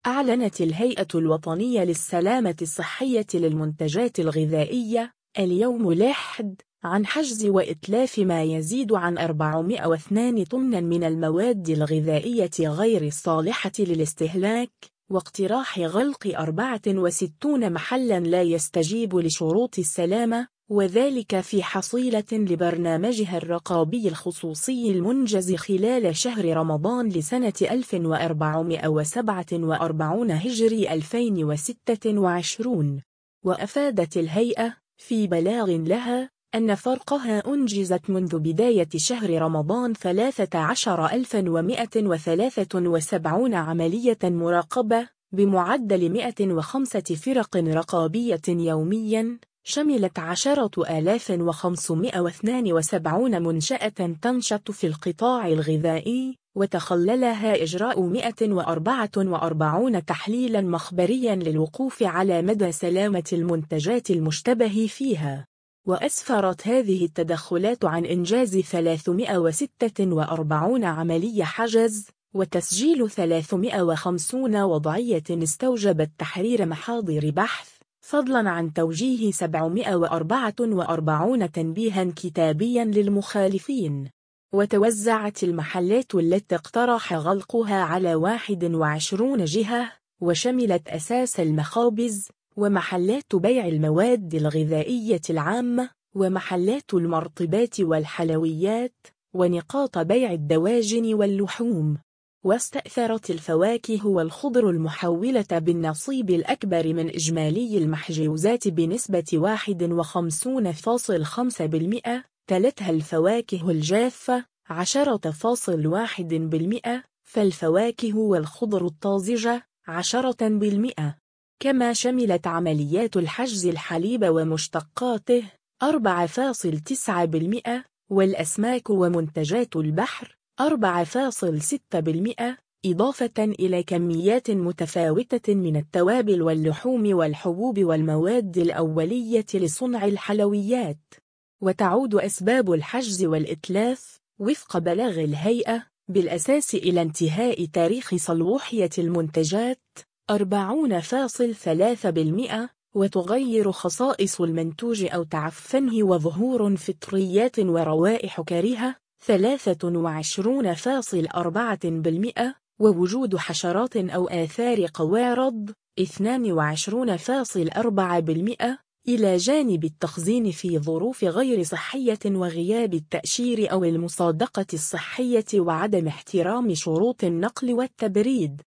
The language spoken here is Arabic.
أعلنت الهيئة الوطنية للسلامة الصحية للمنتجات الغذائية اليوم الأحد عن حجز وإتلاف ما يزيد عن 402 طناً من المواد الغذائية غير الصالحة للاستهلاك، واقتراح غلق 64 محلاً لا يستجيب لشروط السلامة، وذلك في حصيلة لبرنامجها الرقابي الخصوصي المنجز خلال شهر رمضان لسنة 1447 هجري 2026. وأفادت الهيئة في بلاغ لها أن فرقها أنجزت منذ بداية شهر رمضان 13,173 عملية مراقبة بمعدل 105 فرق رقابية يومياً، شملت 10,572 منشأة تنشط في القطاع الغذائي، وتخللها إجراء 144 تحليلاً مخبرياً للوقوف على مدى سلامة المنتجات المشتبه فيها. وأسفرت هذه التدخلات عن إنجاز 346 عملية حجز، وتسجيل 350 وضعية استوجبت تحرير محاضر بحث، فضلاً عن توجيه 744 تنبيهاً كتابياً للمخالفين. وتوزعت المحلات التي اقترح غلقها على 21 جهة، وشملت أساس المخابز، ومحلات بيع المواد الغذائية العامة، ومحلات المرطبات والحلويات، ونقاط بيع الدواجن واللحوم. واستأثرت الفواكه والخضر المحولة بالنصيب الأكبر من إجمالي المحجوزات بنسبة 51.5%، تلتها الفواكه الجافة 10.1%، فالفواكه والخضر الطازجة 10%. كما شملت عمليات الحجز الحليب ومشتقاته 4.9%، والأسماك ومنتجات البحر 4.6%، إضافة إلى كميات متفاوتة من التوابل واللحوم والحبوب والمواد الأولية لصنع الحلويات. وتعود أسباب الحجز والإتلاف وفق بلاغ الهيئة بالأساس إلى انتهاء تاريخ صلاحية المنتجات 40.3%، وتغير خصائص المنتوج أو تعفنه وظهور فطريات وروائح كريهة 23.4%، ووجود حشرات أو آثار قوارض 22.4%، إلى جانب التخزين في ظروف غير صحية وغياب التأشير أو المصادقة الصحية وعدم احترام شروط النقل والتبريد.